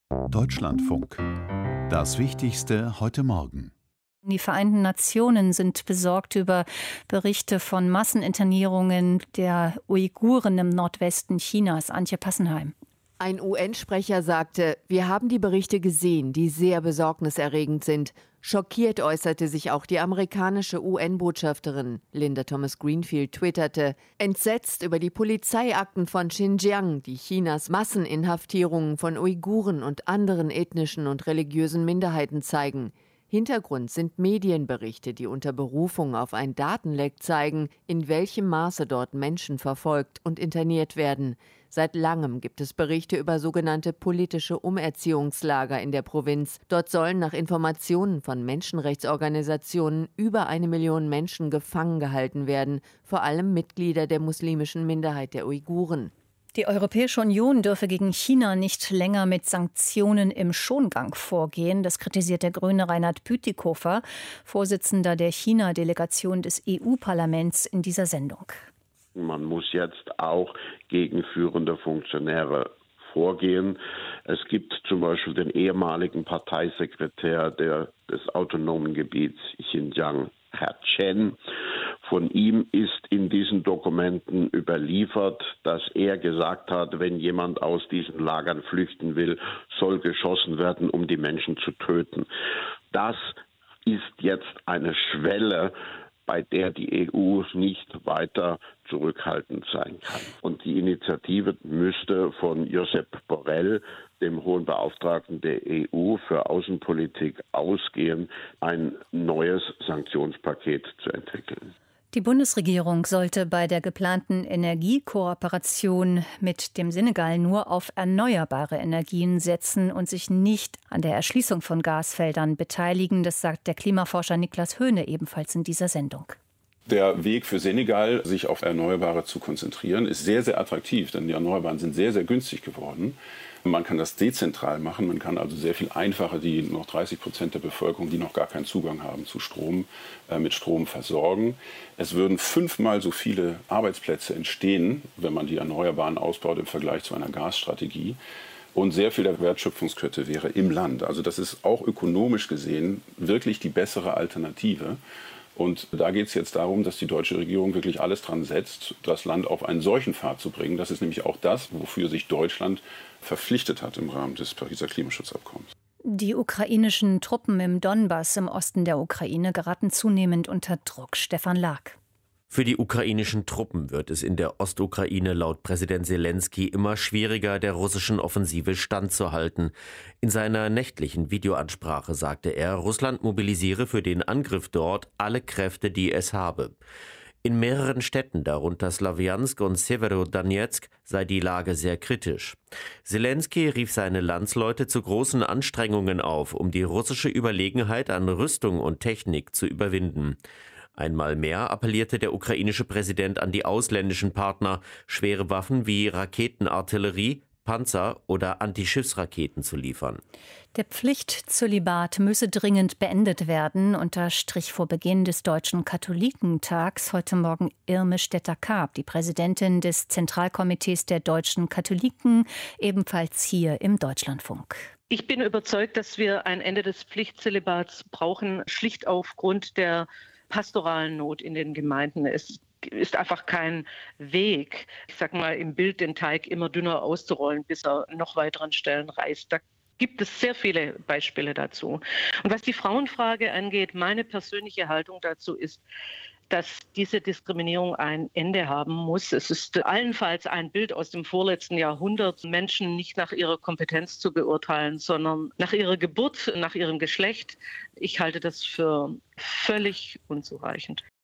Deutschlandfunk. Das Wichtigste heute Morgen. Die Vereinten Nationen sind besorgt über Berichte von Masseninternierungen der Uiguren im Nordwesten Chinas. Antje Passenheim. Ein UN-Sprecher sagte, wir haben die Berichte gesehen, die sehr besorgniserregend sind. Schockiert äußerte sich auch die amerikanische UN-Botschafterin. Linda Thomas-Greenfield twitterte, entsetzt über die Polizeiakten von Xinjiang, die Chinas Masseninhaftierungen von Uiguren und anderen ethnischen und religiösen Minderheiten zeigen. Hintergrund sind Medienberichte, die unter Berufung auf ein Datenleck zeigen, in welchem Maße dort Menschen verfolgt und interniert werden. Seit langem gibt es Berichte über sogenannte politische Umerziehungslager in der Provinz. Dort sollen nach Informationen von Menschenrechtsorganisationen über 1 Million Menschen gefangen gehalten werden, vor allem Mitglieder der muslimischen Minderheit der Uiguren. Die Europäische Union dürfe gegen China nicht länger mit Sanktionen im Schongang vorgehen. Das kritisiert der Grüne Reinhard Bütikofer, Vorsitzender der China-Delegation des EU-Parlaments, in dieser Sendung. Man muss jetzt auch gegen führende Funktionäre vorgehen. Es gibt zum Beispiel den ehemaligen Parteisekretär des autonomen Gebiets Xinjiang, Herr Chen. Von ihm ist in diesen Dokumenten überliefert, dass er gesagt hat, wenn jemand aus diesen Lagern flüchten will, soll geschossen werden, um die Menschen zu töten. Das ist jetzt eine Schwelle, bei der die EU nicht weiter zurückhaltend sein kann. Und die Initiative müsste von Josep Borrell, dem hohen Beauftragten der EU für Außenpolitik, ausgehen, ein neues Sanktionspaket zu entwickeln. Die Bundesregierung sollte bei der geplanten Energiekooperation mit dem Senegal nur auf erneuerbare Energien setzen und sich nicht an der Erschließung von Gasfeldern beteiligen. Das sagt der Klimaforscher Niklas Höhne ebenfalls in dieser Sendung. Der Weg für Senegal, sich auf Erneuerbare zu konzentrieren, ist sehr, sehr attraktiv, denn die Erneuerbaren sind sehr, sehr günstig geworden. Man kann das dezentral machen, man kann also sehr viel einfacher die noch 30% der Bevölkerung, die noch gar keinen Zugang haben zu Strom, mit Strom versorgen. Es würden 5-mal so viele Arbeitsplätze entstehen, wenn man die Erneuerbaren ausbaut im Vergleich zu einer Gasstrategie. Und sehr viel der Wertschöpfungskette wäre im Land. Also das ist auch ökonomisch gesehen wirklich die bessere Alternative. Und da geht es jetzt darum, dass die deutsche Regierung wirklich alles dran setzt, das Land auf einen solchen Pfad zu bringen. Das ist nämlich auch das, wofür sich Deutschland verpflichtet hat im Rahmen des Pariser Klimaschutzabkommens. Die ukrainischen Truppen im Donbass im Osten der Ukraine geraten zunehmend unter Druck. Stefan Lag. Für die ukrainischen Truppen wird es in der Ostukraine laut Präsident Selenskyj immer schwieriger, der russischen Offensive standzuhalten. In seiner nächtlichen Videoansprache sagte er, Russland mobilisiere für den Angriff dort alle Kräfte, die es habe. In mehreren Städten, darunter Slawjansk und Severodonetsk, sei die Lage sehr kritisch. Selenskyj rief seine Landsleute zu großen Anstrengungen auf, um die russische Überlegenheit an Rüstung und Technik zu überwinden. Einmal mehr appellierte der ukrainische Präsident an die ausländischen Partner, schwere Waffen wie Raketenartillerie, Panzer oder Antischiffsraketen zu liefern. Der Pflichtzölibat müsse dringend beendet werden, unterstrich vor Beginn des Deutschen Katholikentags heute Morgen Irme Stetter-Karp, die Präsidentin des Zentralkomitees der deutschen Katholiken, ebenfalls hier im Deutschlandfunk. Ich bin überzeugt, dass wir ein Ende des Pflichtzölibats brauchen, schlicht aufgrund der pastoralen Not in den Gemeinden. Es ist einfach kein Weg, ich sag mal im Bild, den Teig immer dünner auszurollen, bis er noch weiteren Stellen reißt. Da gibt es sehr viele Beispiele dazu. Und was die Frauenfrage angeht, meine persönliche Haltung dazu ist, dass diese Diskriminierung ein Ende haben muss. Es ist allenfalls ein Bild aus dem vorletzten Jahrhundert, Menschen nicht nach ihrer Kompetenz zu beurteilen, sondern nach ihrer Geburt, nach ihrem Geschlecht. Ich halte das für völlig unzureichend.